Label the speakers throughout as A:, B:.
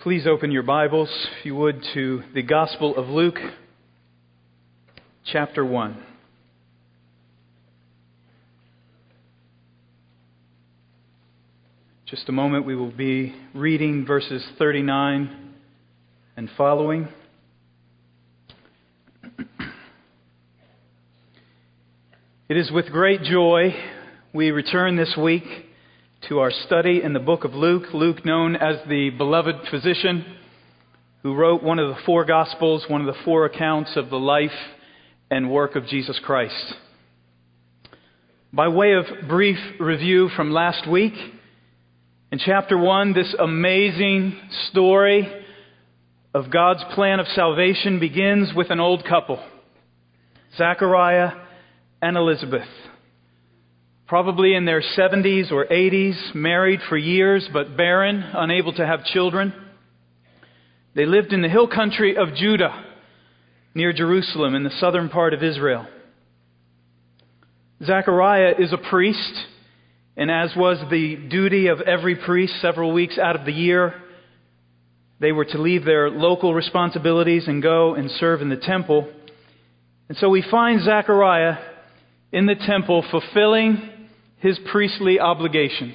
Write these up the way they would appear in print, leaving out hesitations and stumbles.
A: Please open your Bibles, if you would, to the Gospel of Luke, chapter 1. Just a moment, we will be reading verses 39 and following. It is with great joy we return this week to our study in the book of Luke. Luke, known as the beloved physician, who wrote one of the four Gospels, one of the four accounts of the life and work of Jesus Christ. By way of brief review from last week, in chapter 1, this amazing story of God's plan of salvation begins with an old couple, Zachariah and Elizabeth. Probably in their 70s or 80s, married for years but barren, unable to have children. They lived in the hill country of Judah, near Jerusalem in the southern part of Israel. Zachariah is a priest, and as was the duty of every priest several weeks out of the year, they were to leave their local responsibilities and go and serve in the temple. And so we find Zachariah in the temple fulfilling his priestly obligations.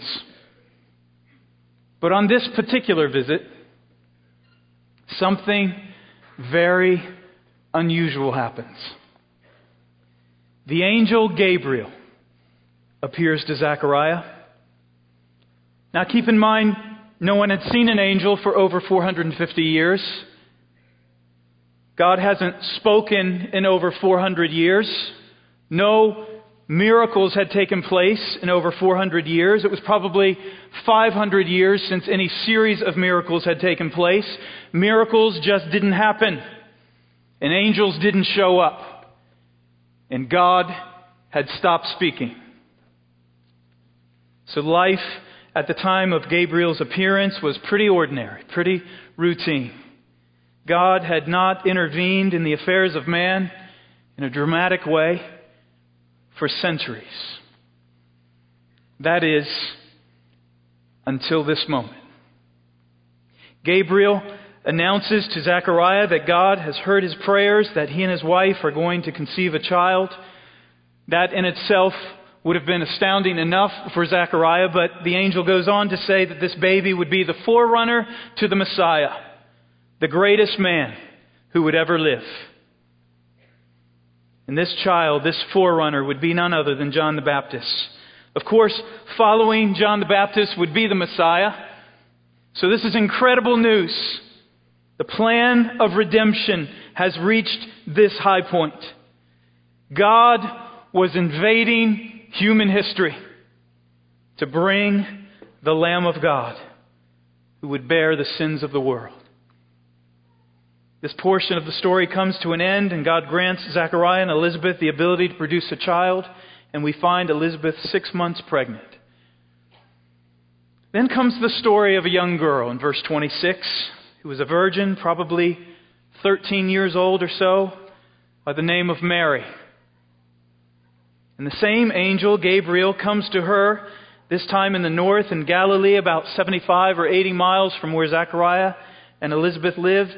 A: But on this particular visit, something very unusual happens. The angel Gabriel appears to Zachariah. Now keep in mind, no one had seen an angel for over 450 years. God hasn't spoken in over 400 years. No miracles had taken place in over 400 years. It was probably 500 years since any series of miracles had taken place. Miracles just didn't happen. And angels didn't show up. And God had stopped speaking. So life at the time of Gabriel's appearance was pretty ordinary, pretty routine. God had not intervened in the affairs of man in a dramatic way for centuries. That is, until this moment. Gabriel announces to Zechariah that God has heard his prayers, that he and his wife are going to conceive a child. That in itself would have been astounding enough for Zechariah, but the angel goes on to say that this baby would be the forerunner to the Messiah, the greatest man who would ever live. And this child, this forerunner, would be none other than John the Baptist. Of course, following John the Baptist would be the Messiah. So this is incredible news. The plan of redemption has reached this high point. God was invading human history to bring the Lamb of God who would bear the sins of the world. This portion of the story comes to an end, and God grants Zechariah and Elizabeth the ability to produce a child, and we find Elizabeth 6 months pregnant. Then comes the story of a young girl in verse 26, who was a virgin, probably 13 years old or so, by the name of Mary. And the same angel, Gabriel, comes to her, this time in the north in Galilee, about 75 or 80 miles from where Zechariah and Elizabeth lived.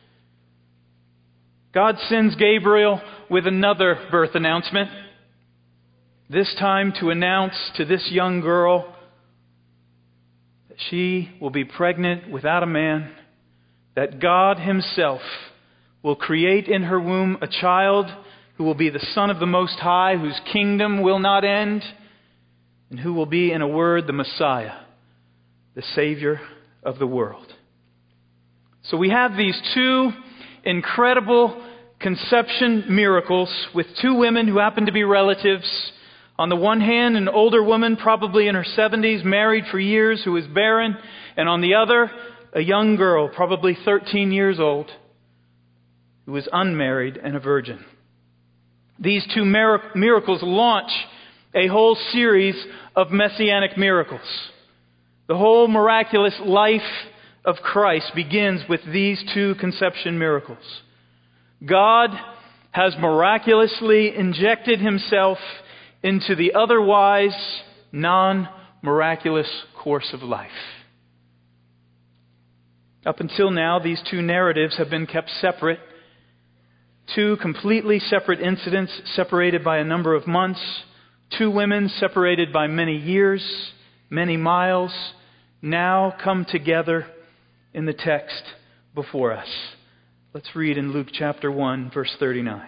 A: God sends Gabriel with another birth announcement, this time to announce to this young girl that she will be pregnant without a man, that God Himself will create in her womb a child who will be the Son of the Most High, whose kingdom will not end, and who will be, in a word, the Messiah, the Savior of the world. So we have these two incredible conception miracles with two women who happen to be relatives. On the one hand, an older woman, probably in her 70s, married for years, who is barren. And on the other, a young girl, probably 13 years old, who is unmarried and a virgin. These two miracles launch a whole series of messianic miracles. The whole miraculous life of Christ begins with these two conception miracles. God has miraculously injected Himself into the otherwise non-miraculous course of life. Up until now, these two narratives have been kept separate. Two completely separate incidents separated by a number of months. Two women separated by many years, many miles, now come together in the text before us. Let's read in Luke chapter 1, verse 39.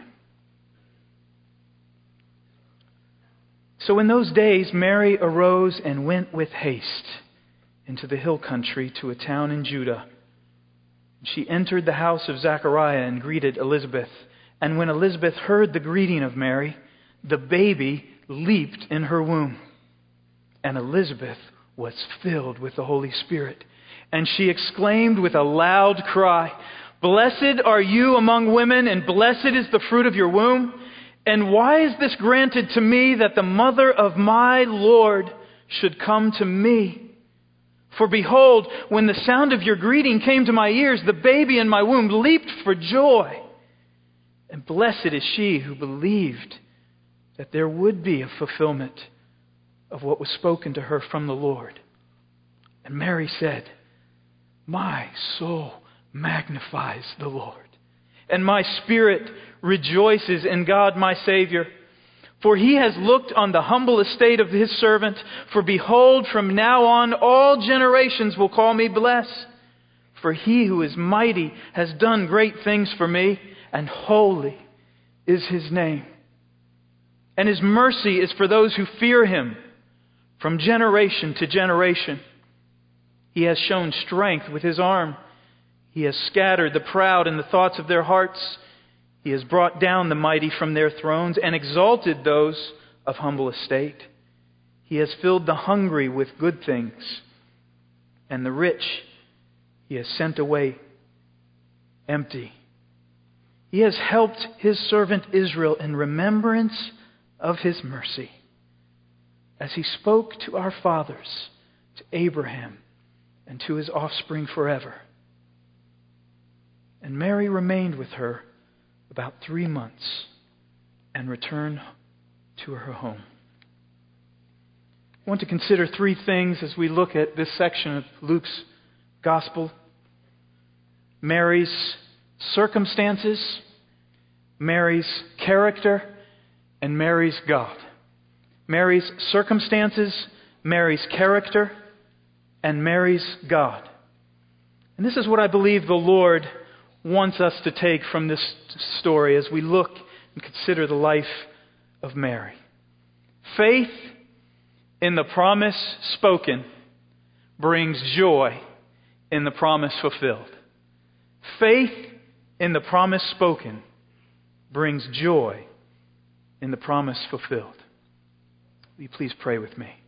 A: So in those days, Mary arose and went with haste into the hill country to a town in Judah. She entered the house of Zechariah and greeted Elizabeth. And when Elizabeth heard the greeting of Mary, the baby leaped in her womb. And Elizabeth was filled with the Holy Spirit. And she exclaimed with a loud cry, "Blessed are you among women, and blessed is the fruit of your womb. And why is this granted to me, that the mother of my Lord should come to me? For behold, when the sound of your greeting came to my ears, the baby in my womb leaped for joy. And blessed is she who believed that there would be a fulfillment of what was spoken to her from the Lord." And Mary said, "My soul magnifies the Lord, and my spirit rejoices in God my Savior. For He has looked on the humble estate of His servant. For behold, from now on all generations will call me blessed. For He who is mighty has done great things for me, and holy is His name. And His mercy is for those who fear Him from generation to generation. He has shown strength with His arm. He has scattered the proud in the thoughts of their hearts. He has brought down the mighty from their thrones and exalted those of humble estate. He has filled the hungry with good things, and the rich He has sent away empty. He has helped His servant Israel in remembrance of His mercy, as He spoke to our fathers, to Abraham, and to his offspring forever." And Mary remained with her about 3 months and returned to her home. I want to consider 3 things as we look at this section of Luke's Gospel: Mary's circumstances, Mary's character, and Mary's God. Mary's circumstances, Mary's character, and Mary's God. And this is what I believe the Lord wants us to take from this story as we look and consider the life of Mary. Faith in the promise spoken brings joy in the promise fulfilled. Faith in the promise spoken brings joy in the promise fulfilled. Will you please pray with me?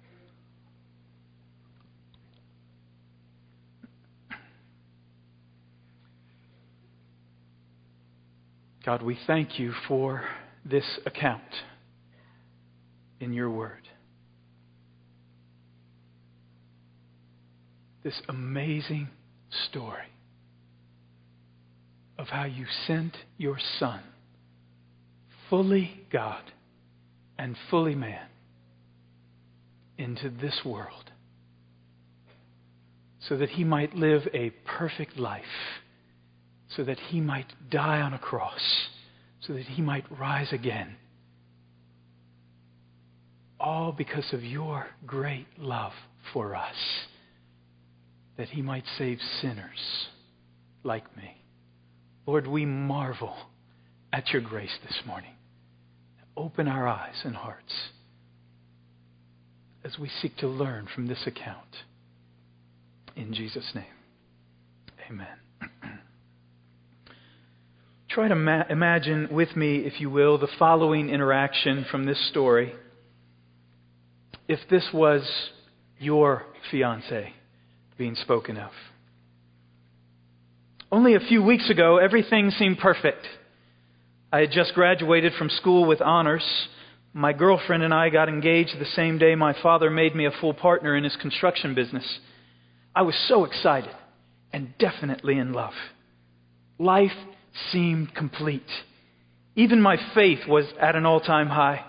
A: God, we thank You for this account in Your Word. This amazing story of how You sent Your Son, fully God and fully man, into this world so that He might live a perfect life, so that He might die on a cross, so that He might rise again. All because of Your great love for us, that He might save sinners like me. Lord, we marvel at Your grace this morning. Open our eyes and hearts as we seek to learn from this account. In Jesus' name, amen. Try to imagine with me, if you will, the following interaction from this story. If this was your fiancé being spoken of. Only a few weeks ago, everything seemed perfect. I had just graduated from school with honors. My girlfriend and I got engaged the same day my father made me a full partner in his construction business. I was so excited and definitely in love. Life seemed complete. Even my faith was at an all-time high.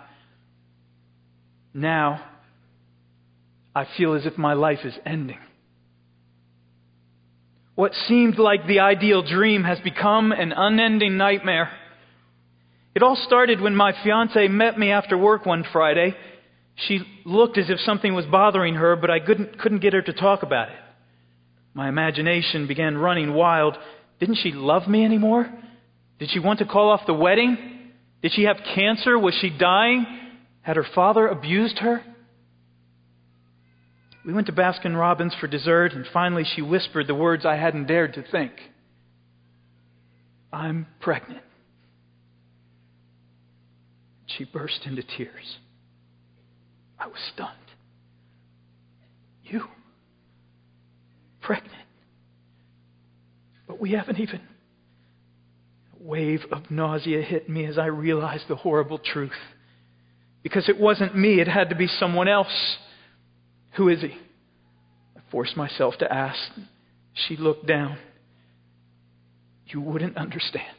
A: Now, I feel as if my life is ending. What seemed like the ideal dream has become an unending nightmare. It all started when my fiancée met me after work one Friday. She looked as if something was bothering her, but I couldn't get her to talk about it. My imagination began running wild. Didn't she love me anymore? Did she want to call off the wedding? Did she have cancer? Was she dying? Had her father abused her? We went to Baskin-Robbins for dessert, and finally she whispered the words I hadn't dared to think. I'm pregnant. She burst into tears. I was stunned. You? Pregnant? But we haven't even... A wave of nausea hit me as I realized the horrible truth. Because it wasn't me, it had to be someone else. Who is he? I forced myself to ask. She looked down. You wouldn't understand.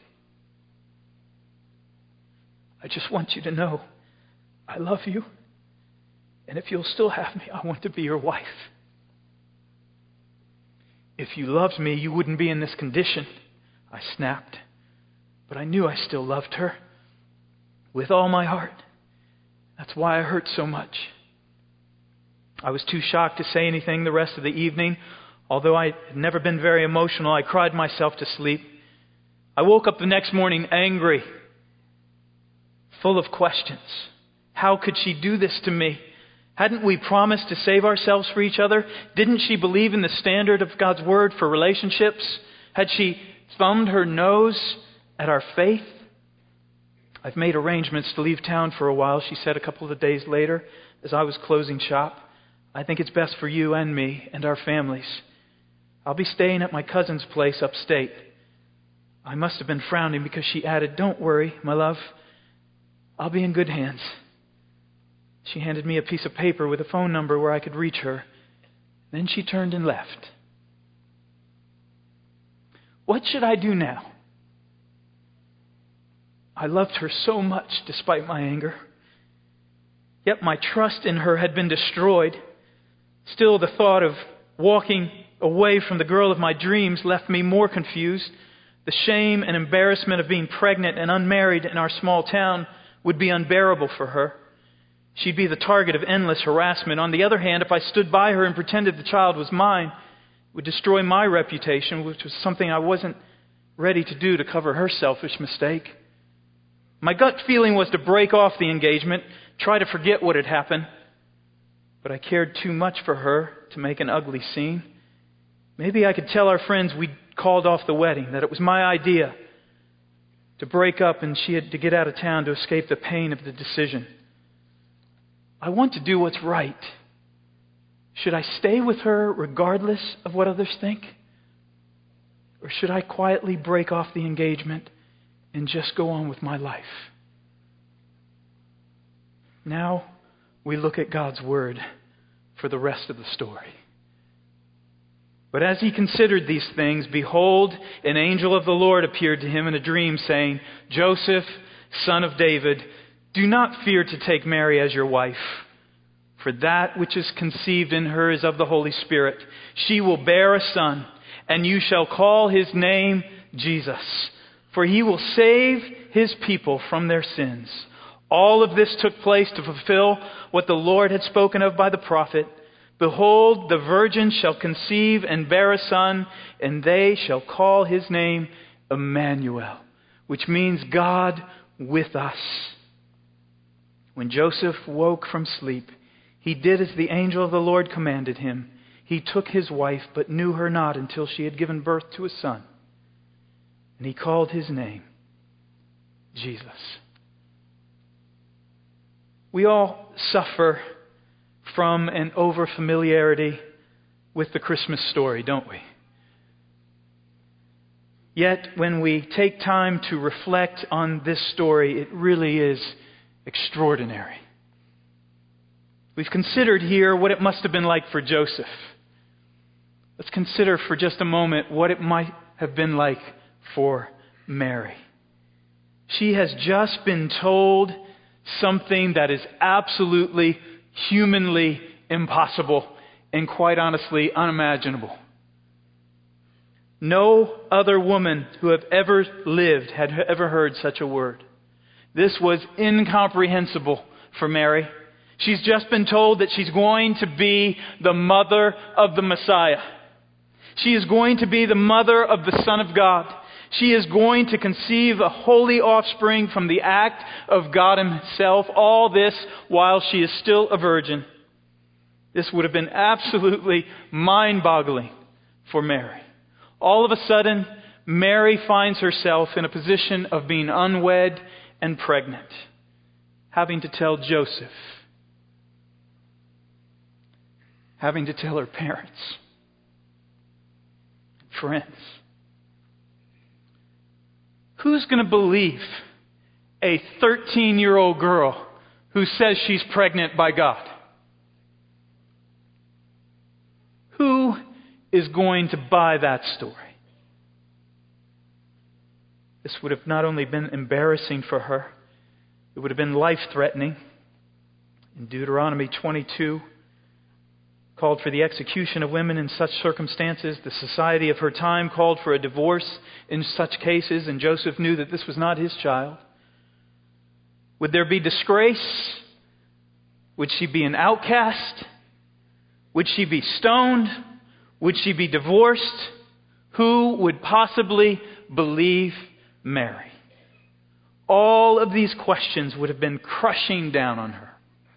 A: I just want you to know I love you. And if you'll still have me, I want to be your wife. If you loved me, you wouldn't be in this condition, I snapped. But I knew I still loved her with all my heart. That's why I hurt so much. I was too shocked to say anything the rest of the evening. Although I had never been very emotional, I cried myself to sleep. I woke up the next morning angry, full of questions. How could she do this to me? Hadn't we promised to save ourselves for each other? Didn't she believe in the standard of God's Word for relationships? Had she thumbed her nose at our faith? I've made arrangements to leave town for a while, she said a couple of days later as I was closing shop. I think it's best for you and me and our families. I'll be staying at my cousin's place upstate. I must have been frowning because she added, Don't worry, my love. I'll be in good hands. She handed me a piece of paper with a phone number where I could reach her. Then she turned and left. What should I do now? I loved her so much despite my anger. Yet my trust in her had been destroyed. Still, the thought of walking away from the girl of my dreams left me more confused. The shame and embarrassment of being pregnant and unmarried in our small town would be unbearable for her. She'd be the target of endless harassment. On the other hand, if I stood by her and pretended the child was mine, it would destroy my reputation, which was something I wasn't ready to do to cover her selfish mistake. My gut feeling was to break off the engagement, try to forget what had happened. But I cared too much for her to make an ugly scene. Maybe I could tell our friends we'd called off the wedding, that it was my idea to break up and she had to get out of town to escape the pain of the decision. I want to do what's right. Should I stay with her regardless of what others think? Or should I quietly break off the engagement and just go on with my life? Now we look at God's Word for the rest of the story. But as he considered these things, behold, an angel of the Lord appeared to him in a dream, saying, Joseph, son of David, do not fear to take Mary as your wife, for that which is conceived in her is of the Holy Spirit. She will bear a son, and you shall call his name Jesus, for he will save his people from their sins. All of this took place to fulfill what the Lord had spoken of by the prophet. Behold, the virgin shall conceive and bear a son, and they shall call his name Emmanuel, which means God with us. When Joseph woke from sleep, he did as the angel of the Lord commanded him. He took his wife, but knew her not until she had given birth to a son. And he called his name Jesus. We all suffer from an over-familiarity with the Christmas story, don't we? Yet, when we take time to reflect on this story, it really is extraordinary. We've considered here what it must have been like for Joseph. Let's consider for just a moment what it might have been like for Mary. She has just been told something that is absolutely humanly impossible and quite honestly unimaginable. No other woman who have ever lived had ever heard such a word. This was incomprehensible for Mary. She's just been told that she's going to be the mother of the Messiah. She is going to be the mother of the Son of God. She is going to conceive a holy offspring from the act of God Himself. All this while she is still a virgin. This would have been absolutely mind-boggling for Mary. All of a sudden, Mary finds herself in a position of being unwed and pregnant, having to tell Joseph, having to tell her parents, friends. Who's going to believe a 13-year-old girl who says she's pregnant by God? Who is going to buy that story? This would have not only been embarrassing for her, it would have been life-threatening. In Deuteronomy 22, called for the execution of women in such circumstances. The society of her time called for a divorce in such cases, and Joseph knew that this was not his child. Would there be disgrace? Would she be an outcast? Would she be stoned? Would she be divorced? Who would possibly believe Mary? All of these questions would have been crushing down on her.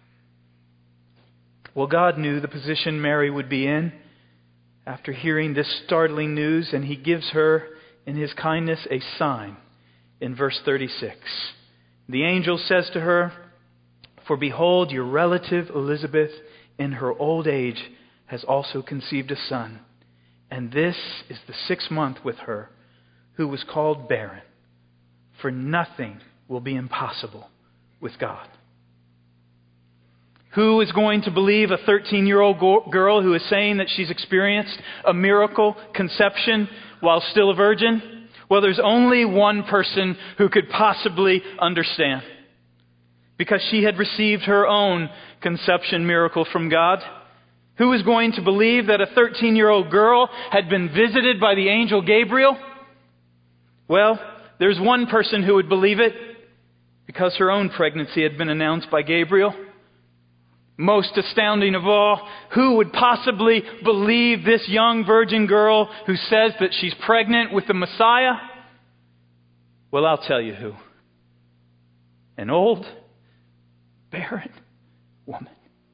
A: Well, God knew the position Mary would be in after hearing this startling news, and He gives her, in His kindness, a sign in verse 36. The angel says to her, "For behold, your relative Elizabeth, in her old age, has also conceived a son, and this is the 6th month with her, who was called barren. For nothing will be impossible with God." Who is going to believe a 13-year-old girl who is saying that she's experienced a miracle conception while still a virgin? Well, there's only one person who could possibly understand, because she had received her own conception miracle from God. Who is going to believe that a 13-year-old girl had been visited by the angel Gabriel? Well, there's one person who would believe it, because her own pregnancy had been announced by Gabriel. Most astounding of all, who would possibly believe this young virgin girl who says that she's pregnant with the Messiah? Well, I'll tell you who. An old, barren woman.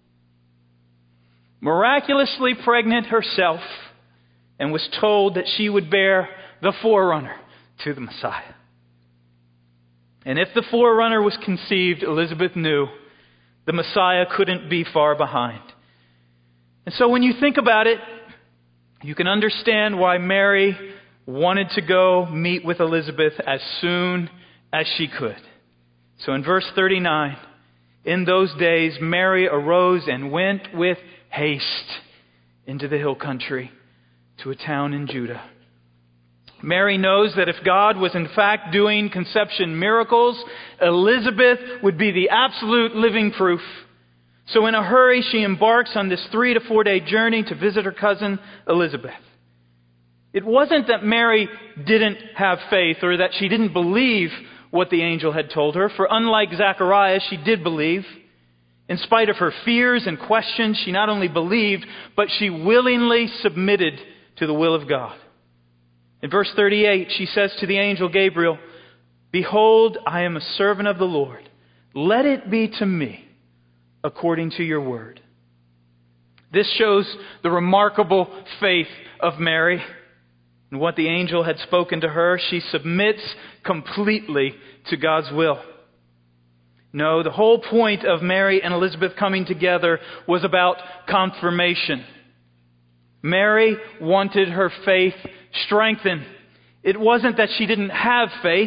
A: Miraculously pregnant herself, and was told that she would bear the forerunner to the Messiah. And if the forerunner was conceived, Elizabeth knew the Messiah couldn't be far behind. And so when you think about it, you can understand why Mary wanted to go meet with Elizabeth as soon as she could. So in verse 39, in those days Mary arose and went with haste into the hill country to a town in Judah. Mary knows that if God was in fact doing conception miracles, Elizabeth would be the absolute living proof. So in a hurry, she embarks on this 3 to 4 day journey to visit her cousin Elizabeth. It wasn't that Mary didn't have faith or that she didn't believe what the angel had told her, for unlike Zacharias, she did believe. In spite of her fears and questions, she not only believed, but she willingly submitted to the will of God. In verse 38, she says to the angel Gabriel, "Behold, I am a servant of the Lord. Let it be to me according to your word." This shows the remarkable faith of Mary. And what the angel had spoken to her, she submits completely to God's will. No, the whole point of Mary and Elizabeth coming together was about confirmation. Mary wanted her faith strengthened. It wasn't that she didn't have faith.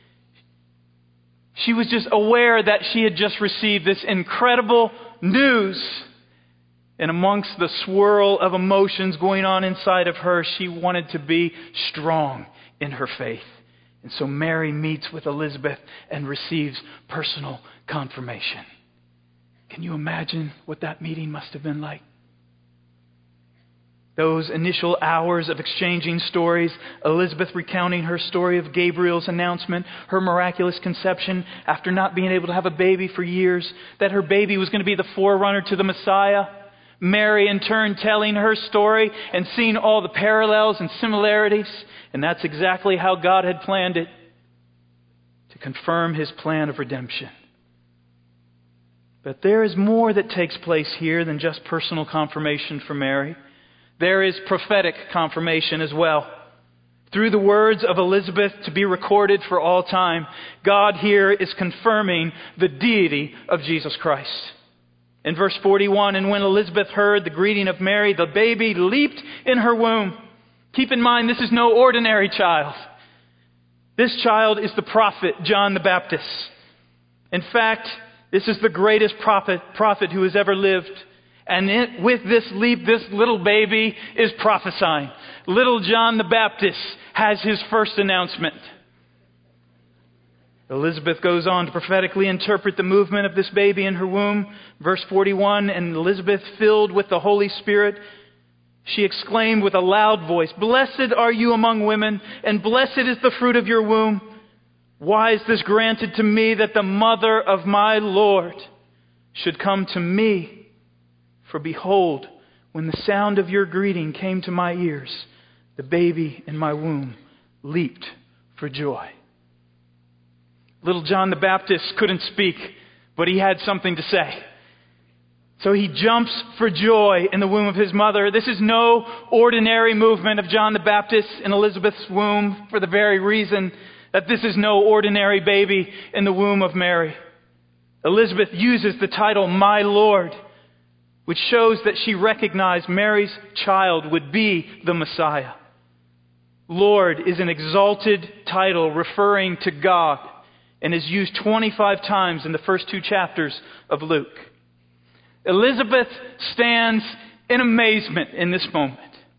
A: She was just aware that she had just received this incredible news. And amongst the swirl of emotions going on inside of her, she wanted to be strong in her faith. And so Mary meets with Elizabeth and receives personal confirmation. Can you imagine what that meeting must have been like? Those initial hours of exchanging stories, Elizabeth recounting her story of Gabriel's announcement, her miraculous conception after not being able to have a baby for years, that her baby was going to be the forerunner to the Messiah. Mary, in turn, telling her story and seeing all the parallels and similarities. And that's exactly how God had planned it, to confirm His plan of redemption. But there is more that takes place here than just personal confirmation for Mary. There is prophetic confirmation as well. Through the words of Elizabeth to be recorded for all time, God here is confirming the deity of Jesus Christ. In verse 41, and when Elizabeth heard the greeting of Mary, the baby leaped in her womb. Keep in mind, this is no ordinary child. This child is the prophet John the Baptist. In fact, this is the greatest prophet who has ever lived. And with this leap, this little baby is prophesying. Little John the Baptist has his first announcement. Elizabeth goes on to prophetically interpret the movement of this baby in her womb. Verse 41, and Elizabeth, filled with the Holy Spirit, she exclaimed with a loud voice, "Blessed are you among women, and blessed is the fruit of your womb. Why is this granted to me, that the mother of my Lord should come to me? For behold, when the sound of your greeting came to my ears, the baby in my womb leaped for joy." Little John the Baptist couldn't speak, but he had something to say. So he jumps for joy in the womb of his mother. This is no ordinary movement of John the Baptist in Elizabeth's womb, for the very reason that this is no ordinary baby in the womb of Mary. Elizabeth uses the title, "My Lord," which shows that she recognized Mary's child would be the Messiah. Lord is an exalted title referring to God and is used 25 times in the first 2 chapters of Luke. Elizabeth stands in amazement in this moment.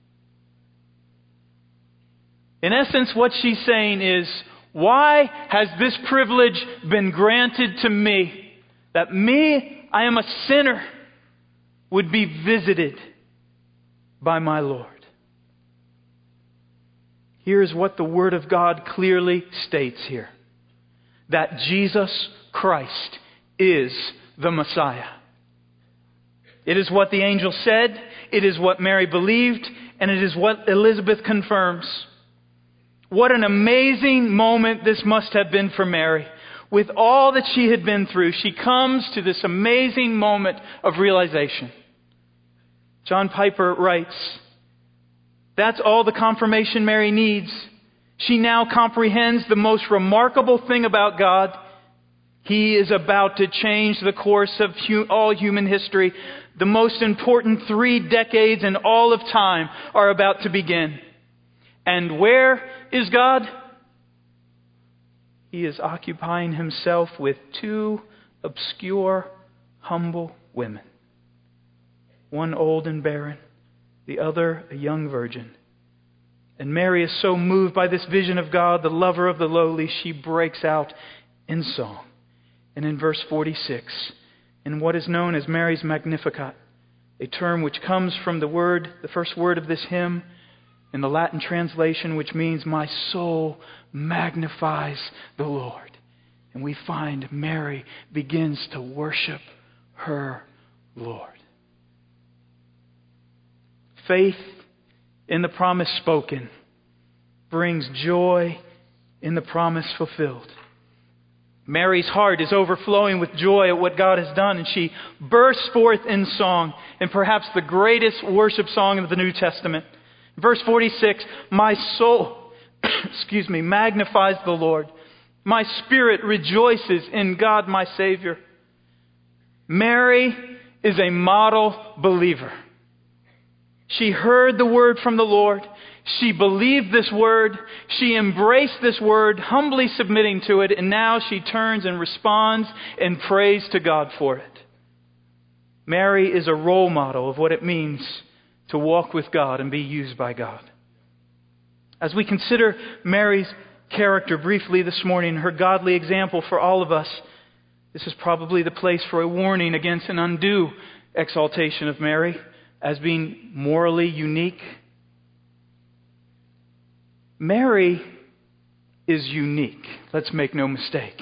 A: In essence, what she's saying is, why has this privilege been granted to me, that me, I am a sinner, would be visited by my Lord? Here's what the Word of God clearly states here. That Jesus Christ is the Messiah. It is what the angel said, it is what Mary believed, and it is what Elizabeth confirms. What an amazing moment this must have been for Mary. With all that she had been through, she comes to this amazing moment of realization. John Piper writes, "That's all the confirmation Mary needs. She now comprehends the most remarkable thing about God. He is about to change the course of all human history. The most important 3 decades in all of time are about to begin. And where is God? He is occupying himself with 2 obscure, humble women. One old and barren, the other a young virgin. And Mary is so moved by this vision of God, the lover of the lowly, she breaks out in song. And in verse 46, in what is known as Mary's Magnificat, a term which comes from the first word of this hymn, in the Latin translation, which means, "My soul magnifies the Lord." And we find Mary begins to worship her Lord. Faith in the promise spoken brings joy in the promise fulfilled. Mary's heart is overflowing with joy at what God has done, and she bursts forth in song, in perhaps the greatest worship song of the New Testament. Verse 46, "My soul, magnifies the Lord. My spirit rejoices in God my Savior." Mary is a model believer. She heard the word from the Lord. She believed this word. She embraced this word, humbly submitting to it. And now she turns and responds and prays to God for it. Mary is a role model of what it means to walk with God and be used by God. As we consider Mary's character briefly this morning, her godly example for all of us, this is probably the place for a warning against an undue exaltation of Mary. as being morally unique. Mary is unique. Let's make no mistake.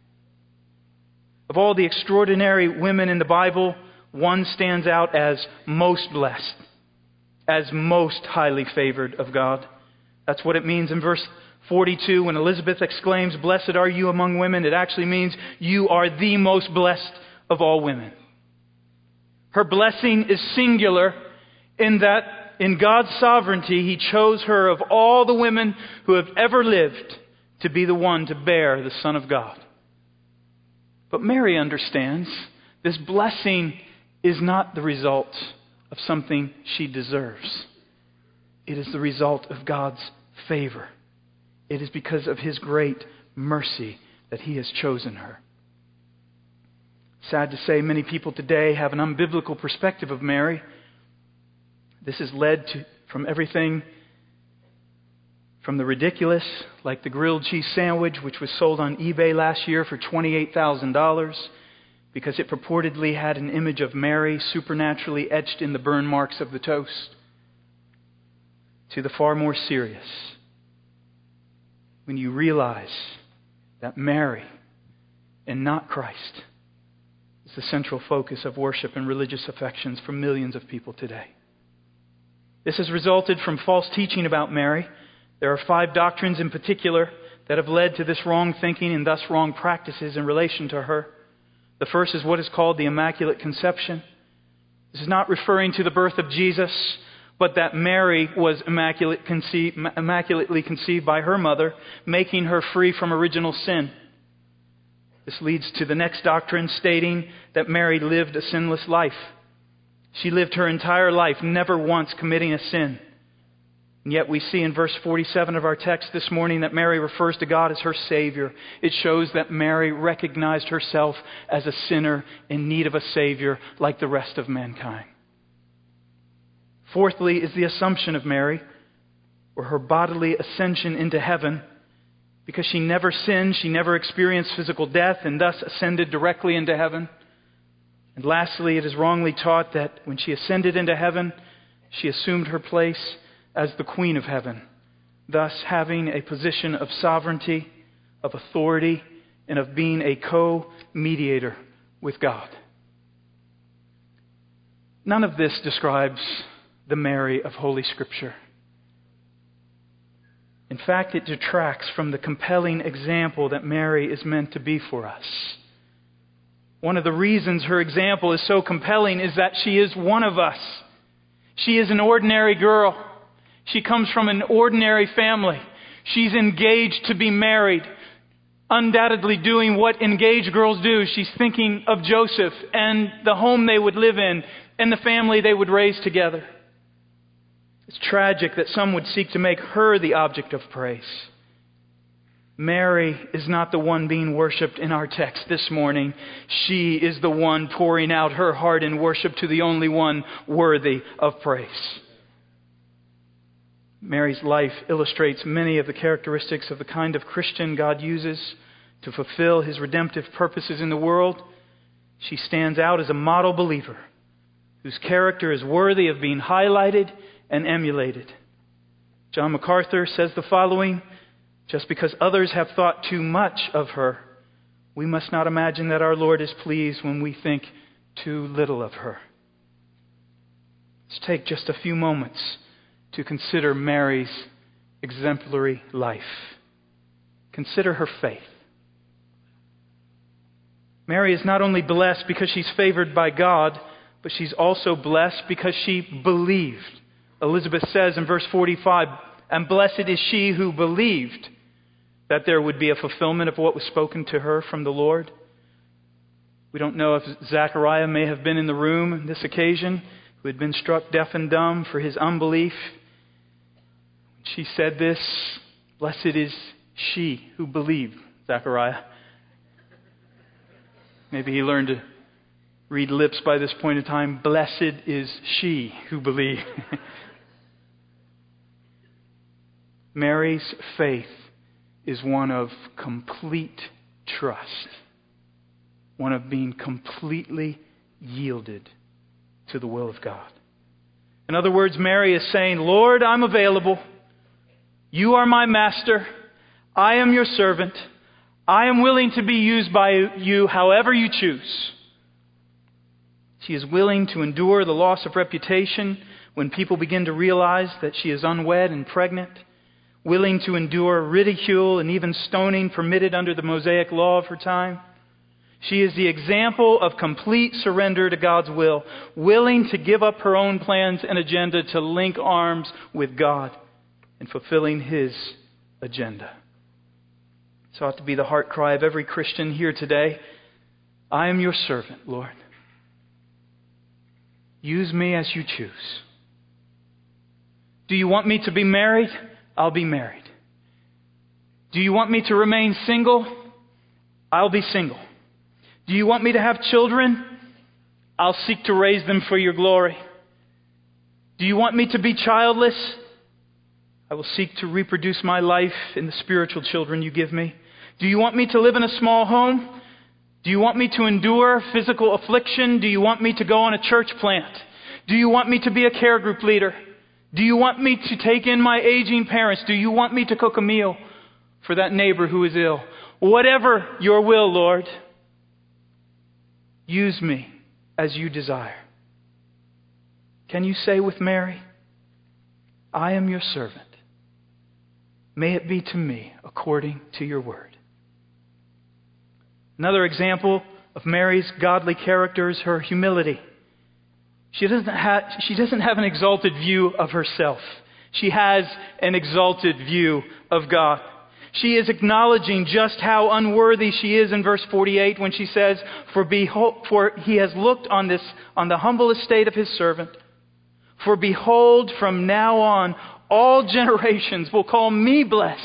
A: Of all the extraordinary women in the Bible, one stands out as most blessed, as most highly favored of God. That's what it means in verse 42 when Elizabeth exclaims, "Blessed are you among women." It actually means you are the most blessed of all women. Her blessing is singular in that in God's sovereignty, He chose her of all the women who have ever lived to be the one to bear the Son of God. But Mary understands this blessing is not the result of something she deserves. It is the result of God's favor. It is because of His great mercy that He has chosen her. Sad to say, many people today have an unbiblical perspective of Mary. This has led from everything from the ridiculous, like the grilled cheese sandwich, which was sold on eBay last year for $28,000 because it purportedly had an image of Mary supernaturally etched in the burn marks of the toast, to the far more serious, when you realize that Mary and not Christ is the central focus of worship and religious affections for millions of people today. This has resulted from false teaching about Mary. There are 5 doctrines in particular that have led to this wrong thinking and thus wrong practices in relation to her. The first is what is called the Immaculate Conception. This is not referring to the birth of Jesus, but that Mary was immaculately conceived by her mother, making her free from original sin. This leads to the next doctrine stating that Mary lived a sinless life. She lived her entire life, never once committing a sin. And yet we see in verse 47 of our text this morning that Mary refers to God as her Savior. It shows that Mary recognized herself as a sinner in need of a Savior like the rest of mankind. Fourthly is the Assumption of Mary, or her bodily ascension into heaven. Because she never sinned, she never experienced physical death and thus ascended directly into heaven. And lastly, it is wrongly taught that when she ascended into heaven, she assumed her place as the Queen of Heaven, thus having a position of sovereignty, of authority, and of being a co-mediator with God. None of this describes the Mary of Holy Scripture. In fact, it detracts from the compelling example that Mary is meant to be for us. One of the reasons her example is so compelling is that she is one of us. She is an ordinary girl. She comes from an ordinary family. She's engaged to be married, undoubtedly doing what engaged girls do. She's thinking of Joseph and the home they would live in and the family they would raise together. It's tragic that some would seek to make her the object of praise. Mary is not the one being worshipped in our text this morning. She is the one pouring out her heart in worship to the only one worthy of praise. Mary's life illustrates many of the characteristics of the kind of Christian God uses to fulfill His redemptive purposes in the world. She stands out as a model believer whose character is worthy of being highlighted and emulated. John MacArthur says the following: just because others have thought too much of her, we must not imagine that our Lord is pleased when we think too little of her. Let's take just a few moments to consider Mary's exemplary life. Consider her faith. Mary is not only blessed because she's favored by God, but she's also blessed because she believed. Elizabeth says in verse 45, "And blessed is she who believed that there would be a fulfillment of what was spoken to her from the Lord." We don't know if Zechariah may have been in the room on this occasion, who had been struck deaf and dumb for his unbelief. She said this, "Blessed is she who believed," Zechariah. Maybe he learned to read lips by this point in time. Blessed is she who believed. Mary's faith is one of complete trust, one of being completely yielded to the will of God. In other words, Mary is saying, Lord, I'm available. You are my master. I am your servant. I am willing to be used by you however you choose. She is willing to endure the loss of reputation when people begin to realize that she is unwed and pregnant, willing to endure ridicule and even stoning permitted under the Mosaic law of her time. She is the example of complete surrender to God's will, willing to give up her own plans and agenda to link arms with God in fulfilling His agenda. This ought to be the heart cry of every Christian here today. I am your servant, Lord. Use me as you choose. Do you want me to be married? I'll be married. Do you want me to remain single? I'll be single. Do you want me to have children? I'll seek to raise them for your glory. Do you want me to be childless? I will seek to reproduce my life in the spiritual children you give me. Do you want me to live in a small home? Do you want me to endure physical affliction? Do you want me to go on a church plant? Do you want me to be a care group leader? Do you want me to take in my aging parents? Do you want me to cook a meal for that neighbor who is ill? Whatever your will, Lord, use me as you desire. Can you say with Mary, I am your servant. May it be to me according to your word. Another example of Mary's godly character is her humility. She doesn't have an exalted view of herself. She has an exalted view of God. She is acknowledging just how unworthy she is in verse 48 when she says, For he has looked on the humble estate of his servant. For behold, from now on, all generations will call me blessed.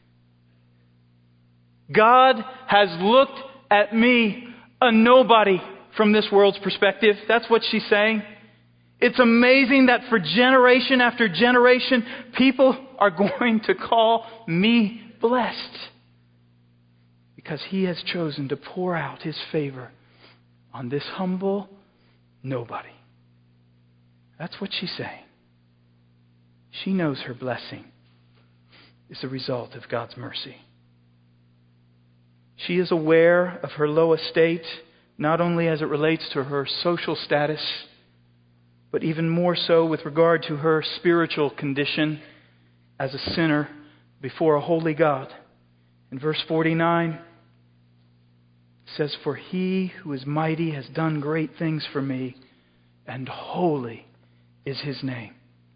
A: God has looked at me, a nobody, from this world's perspective. That's what she's saying. It's amazing that for generation after generation, people are going to call me blessed. Because He has chosen to pour out His favor on this humble nobody. That's what she's saying. She knows her blessing is the result of God's mercy. She is aware of her low estate, not only as it relates to her social status, but even more so with regard to her spiritual condition as a sinner before a holy God. In verse 49, it says, For He who is mighty has done great things for me, and holy is His name.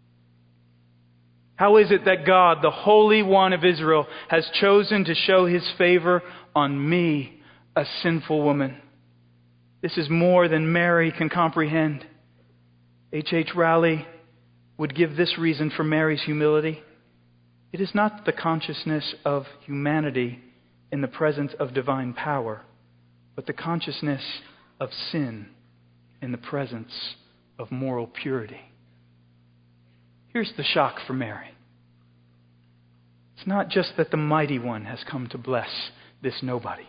A: How is it that God, the Holy One of Israel, has chosen to show His favor on me, a sinful woman? This is more than Mary can comprehend. H. Rowley would give this reason for Mary's humility. It is not the consciousness of humanity in the presence of divine power, but the consciousness of sin in the presence of moral purity. Here's the shock for Mary. It's not just that the Mighty One has come to bless this nobody.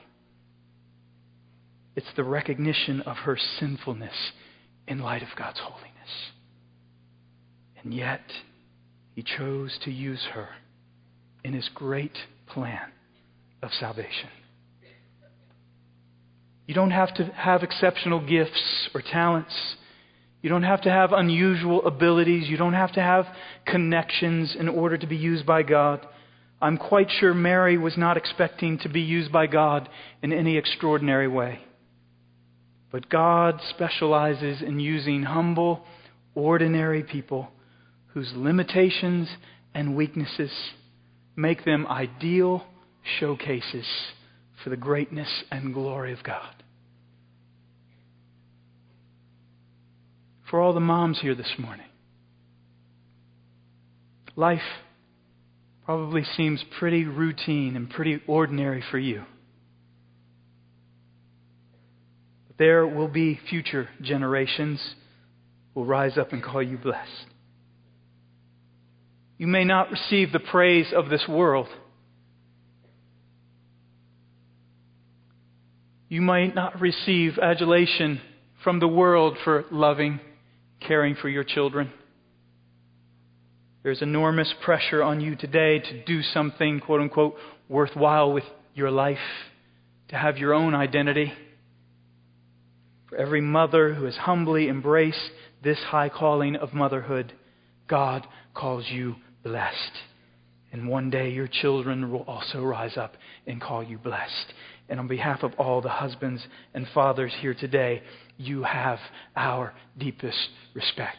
A: It's the recognition of her sinfulness in light of God's holiness. And yet, He chose to use her in His great plan of salvation. You don't have to have exceptional gifts or talents. You don't have to have unusual abilities. You don't have to have connections in order to be used by God. I'm quite sure Mary was not expecting to be used by God in any extraordinary way. But God specializes in using humble, ordinary people whose limitations and weaknesses make them ideal showcases for the greatness and glory of God. For all the moms here this morning, life probably seems pretty routine and pretty ordinary for you. But there will be future generations who will rise up and call you blessed. You may not receive the praise of this world. You might not receive adulation from the world for loving, caring for your children. There's enormous pressure on you today to do something, quote unquote, worthwhile with your life, to have your own identity. For every mother who has humbly embraced this high calling of motherhood, God calls you blessed. And one day your children will also rise up and call you blessed. And on behalf of all the husbands and fathers here today, you have our deepest respect.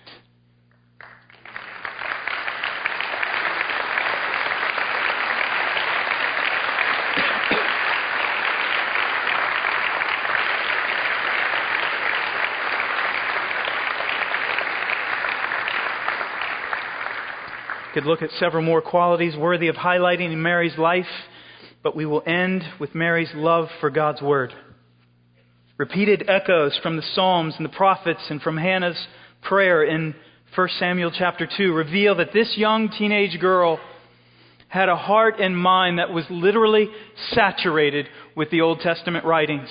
A: Could look at several more qualities worthy of highlighting in Mary's life, but we will end with Mary's love for God's Word. Repeated echoes from the Psalms and the prophets and from Hannah's prayer in 1 Samuel chapter 2 reveal that this young teenage girl had a heart and mind that was literally saturated with the Old Testament writings.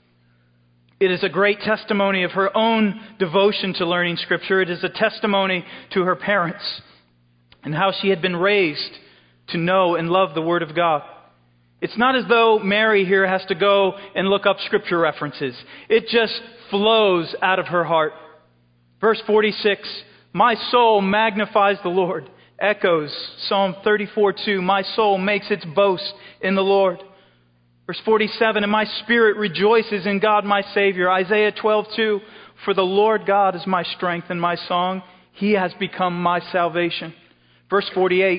A: It is a great testimony of her own devotion to learning Scripture. It is a testimony to her parents and how she had been raised to know and love the Word of God. It's not as though Mary here has to go and look up Scripture references. It just flows out of her heart. Verse 46, my soul magnifies the Lord. Echoes Psalm 34:2, my soul makes its boast in the Lord. Verse 47, and my spirit rejoices in God my Savior. Isaiah 12:2, for the Lord God is my strength and my song. He has become my salvation. Verse 48,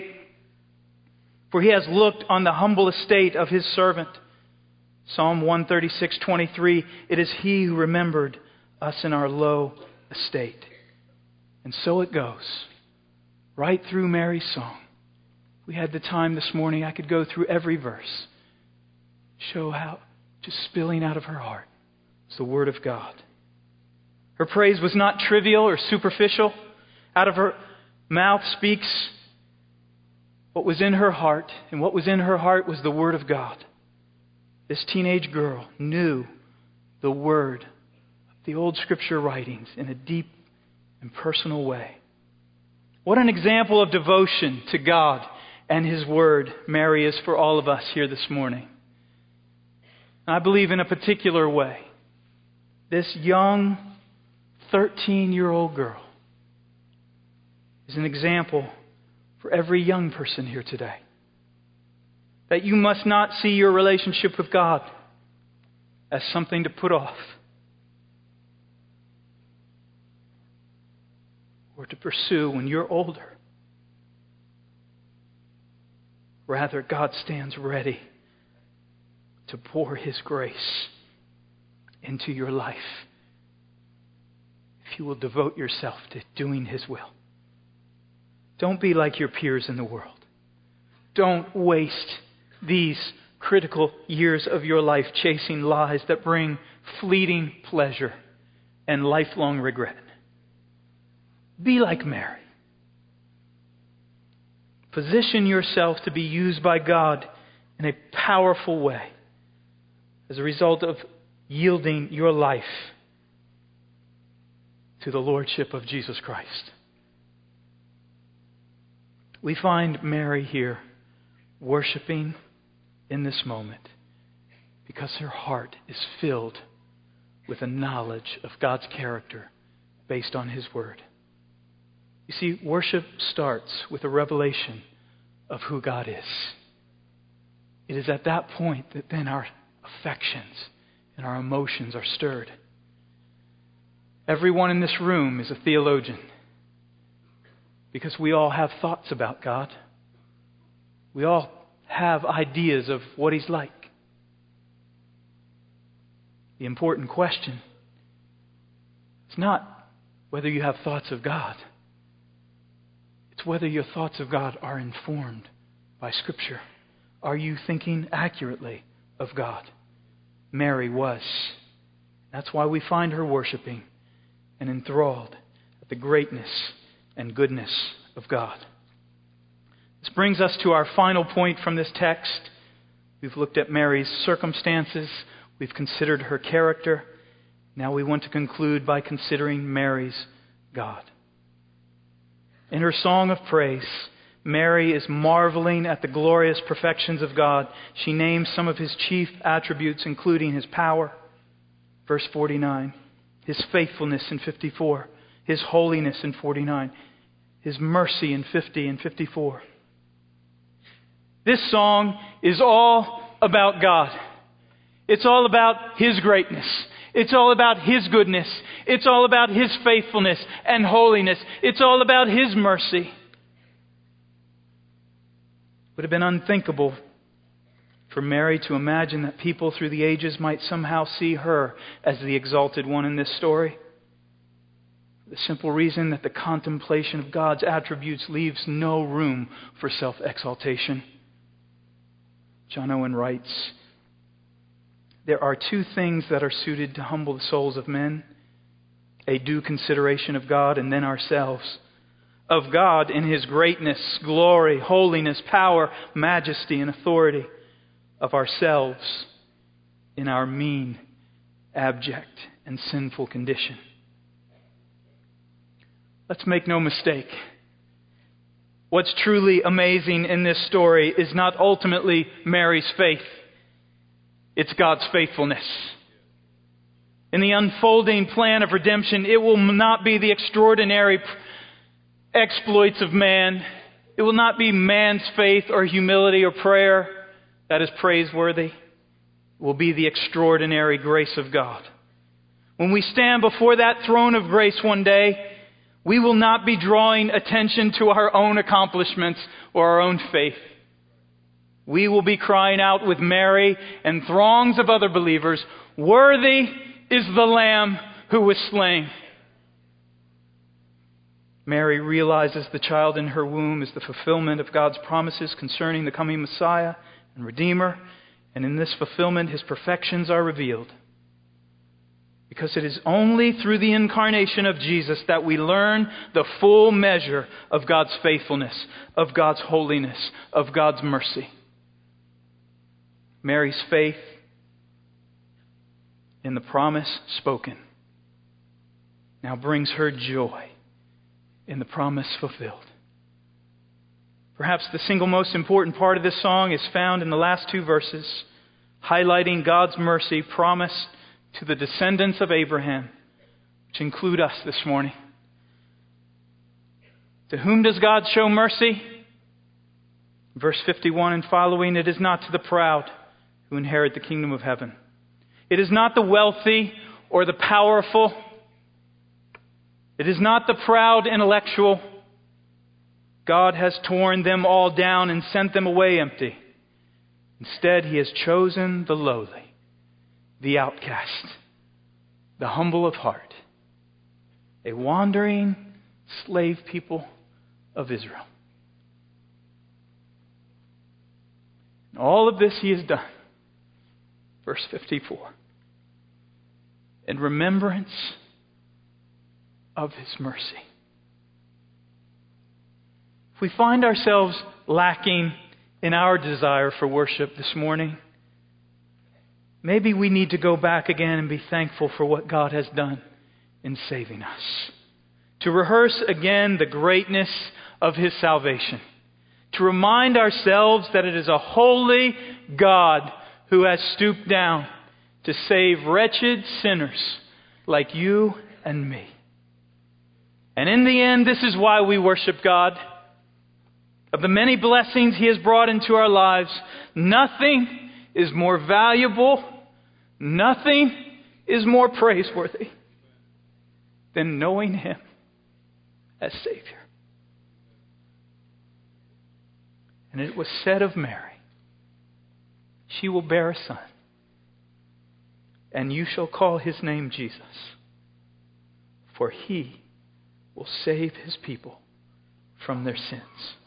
A: for he has looked on the humble estate of his servant. Psalm 136:23, it is he who remembered us in our low estate. And so it goes, right through Mary's song. If we had the time this morning, I could go through every verse, show how just spilling out of her heart is the Word of God. Her praise was not trivial or superficial. Out of her mouth speaks what was in her heart, and what was in her heart was the Word of God. This teenage girl knew the Word of the old Scripture writings in a deep and personal way. What an example of devotion to God and His Word Mary is for all of us here this morning. I believe in a particular way, this young 13-year-old girl is an example for every young person here today. That you must not see your relationship with God as something to put off or to pursue when you're older. Rather, God stands ready to pour His grace into your life if you will devote yourself to doing His will. Don't be like your peers in the world. Don't waste these critical years of your life chasing lies that bring fleeting pleasure and lifelong regret. Be like Mary. Position yourself to be used by God in a powerful way as a result of yielding your life to the Lordship of Jesus Christ. We find Mary here worshiping in this moment because her heart is filled with a knowledge of God's character based on His Word. You see, worship starts with a revelation of who God is. It is at that point that then our affections and our emotions are stirred. Everyone in this room is a theologian because we all have thoughts about God. We all have ideas of what He's like. The important question is not whether you have thoughts of God. It's whether your thoughts of God are informed by Scripture. Are you thinking accurately of God? Mary was. That's why we find her worshiping and enthralled at the greatness and goodness of God. This brings us to our final point from this text. We've looked at Mary's circumstances. We've considered her character. Now we want to conclude by considering Mary's God. In her song of praise, Mary is marveling at the glorious perfections of God. She names some of His chief attributes, including His power, verse 49, His faithfulness in 54, His holiness in 49, His mercy in 50 and 54. This song is all about God. It's all about His greatness. It's all about His goodness. It's all about His faithfulness and holiness. It's all about His mercy. It would have been unthinkable for Mary to imagine that people through the ages might somehow see her as the exalted one in this story. For the simple reason that the contemplation of God's attributes leaves no room for self-exaltation. John Owen writes, "There are two things that are suited to humble the souls of men, a due consideration of God and then ourselves. Of God in His greatness, glory, holiness, power, majesty, and authority. Of ourselves in our mean, abject, and sinful condition." Let's make no mistake. What's truly amazing in this story is not ultimately Mary's faith. It's God's faithfulness. In the unfolding plan of redemption, it will not be the extraordinary exploits of man. It will not be man's faith or humility or prayer that is praiseworthy. It will be the extraordinary grace of God. When we stand before that throne of grace one day, we will not be drawing attention to our own accomplishments or our own faith. We will be crying out with Mary and throngs of other believers, "Worthy is the Lamb who was slain." Mary realizes the child in her womb is the fulfillment of God's promises concerning the coming Messiah and Redeemer, and in this fulfillment His perfections are revealed. Because it is only through the incarnation of Jesus that we learn the full measure of God's faithfulness, of God's holiness, of God's mercy. Mary's faith in the promise spoken now brings her joy in the promise fulfilled. Perhaps the single most important part of this song is found in the last two verses, highlighting God's mercy promised to the descendants of Abraham, which include us this morning. To whom does God show mercy? Verse 51 and following, "It is not to the proud who inherit the kingdom of heaven. It is not the wealthy or the powerful. It is not the proud intellectual. God has torn them all down and sent them away empty. Instead, He has chosen the lowly, the outcast, the humble of heart, a wandering slave people of Israel." And all of this He has done, verse 54, in remembrance of His mercy. If we find ourselves lacking in our desire for worship this morning, maybe we need to go back again and be thankful for what God has done in saving us. To rehearse again the greatness of His salvation. To remind ourselves that it is a holy God who has stooped down to save wretched sinners like you and me. And in the end, this is why we worship God. Of the many blessings He has brought into our lives, nothing is more valuable, nothing is more praiseworthy than knowing Him as Savior. And it was said of Mary, "She will bear a son, and you shall call His name Jesus, for He will save His people from their sins."